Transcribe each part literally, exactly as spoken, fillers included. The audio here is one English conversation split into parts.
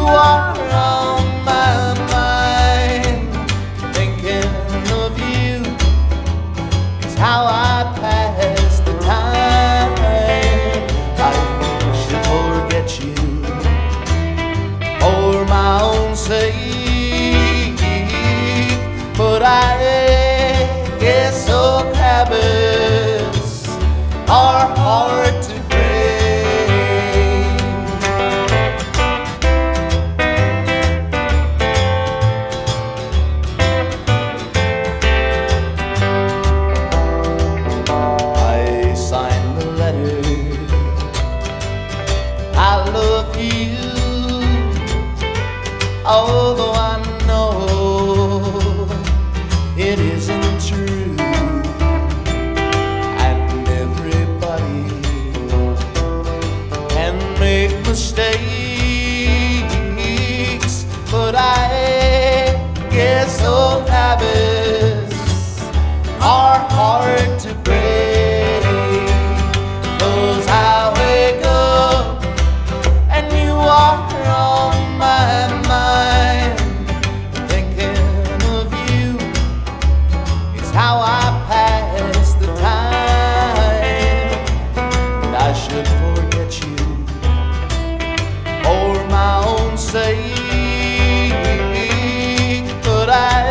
are on my mind. Thinking of you is how I pass the time. I should forget you for my own sake, but I guess old habits are hard to break. I signed the letter, I love you, although I know it isn't true. And everybody can make mistakes, but I guess old habits are hard to break. 'Cause I wake up and you are on my mind. Thinking of you is how I pass the time. And I should forget you for my own sake, but I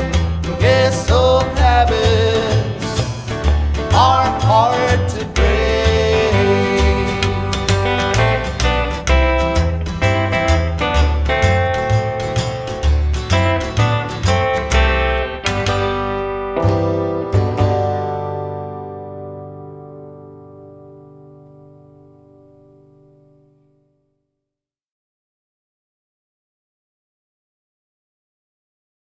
guess old habits are hard to break.